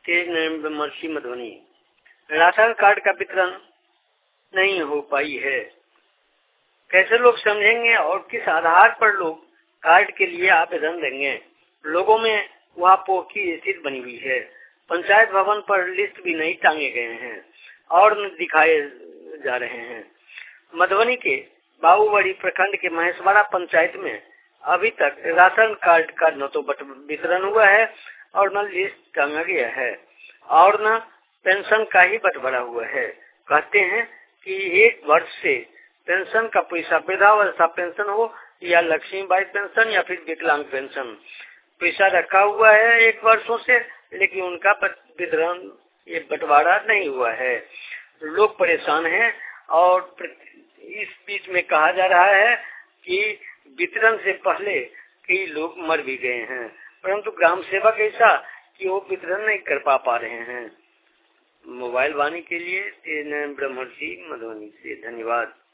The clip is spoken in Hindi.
तेज नयन ब्रह्मर्षि मधुबनी। राशन कार्ड का वितरण नहीं हो पाई है, कैसे लोग समझेंगे और किस आधार पर लोग कार्ड के लिए आवेदन देंगे। लोगों में उहापोह की स्थिति बनी हुई है। पंचायत भवन पर लिस्ट भी नहीं टांगे गए हैं और न दिखाए जा रहे हैं। मधुबनी के बाबूबड़ी प्रखंड के महेशवाड़ा पंचायत में अभी तक राशन कार्ड का न तो वितरण हुआ है और न लिस्ट टांगा गया है और न पेंशन का ही बंटवारा हुआ है। कहते हैं कि 1 वर्ष से पेंशन का पैसा वृद्धावस्था पेंशन हो या लक्ष्मीबाई पेंशन या फिर विकलांग पेंशन पैसा रखा हुआ है 1 वर्षों से, लेकिन उनका वितरण ये बंटवारा नहीं हुआ है। लोग परेशान हैं और इस बीच में कहा जा रहा है कि वितरण से पहले कई लोग मर भी गए हैं, परंतु ग्राम सेवक ऐसा कि वो वितरण नहीं कर पा रहे हैं। मोबाइल वाणी के लिए तेज नयन ब्रह्मर्षि मधुबनी से धन्यवाद।